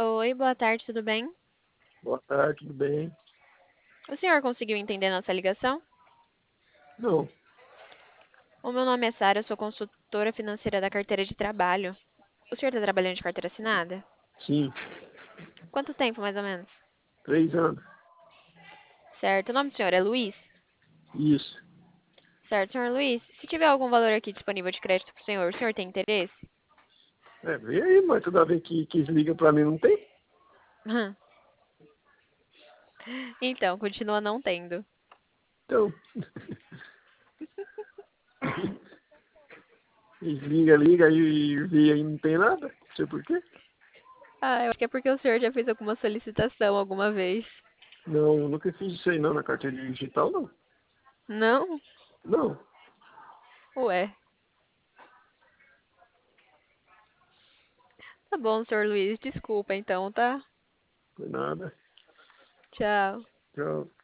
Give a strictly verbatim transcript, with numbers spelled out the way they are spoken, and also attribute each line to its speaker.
Speaker 1: Oi, boa tarde, tudo bem?
Speaker 2: Boa tarde, tudo bem?
Speaker 1: O senhor conseguiu entender nossa ligação?
Speaker 2: Não,
Speaker 1: O meu nome é Sara, eu sou consultora financeira da carteira de trabalho. O senhor está trabalhando de carteira assinada?
Speaker 2: sim,
Speaker 1: Quanto tempo, mais ou menos?
Speaker 2: três anos.
Speaker 1: Certo. O nome do senhor é Luiz?
Speaker 2: Isso.
Speaker 1: Certo, senhor Luiz. Se tiver algum valor aqui disponível de crédito para o senhor, o senhor tem interesse?
Speaker 2: É, vê aí, mas toda vez que, que liga pra mim não tem.
Speaker 1: Hum. Então, continua não tendo.
Speaker 2: Então, eles liga, liga e vê aí não tem nada. Não sei por quê.
Speaker 1: Ah, eu acho que é porque o senhor já fez alguma solicitação alguma vez.
Speaker 2: Não, eu nunca fiz isso aí não, na carteira digital não.
Speaker 1: Não?
Speaker 2: Não,
Speaker 1: Ué. Tá bom, senhor Luiz. Desculpa então, tá?
Speaker 2: foi nada.
Speaker 1: Tchau.
Speaker 2: Tchau.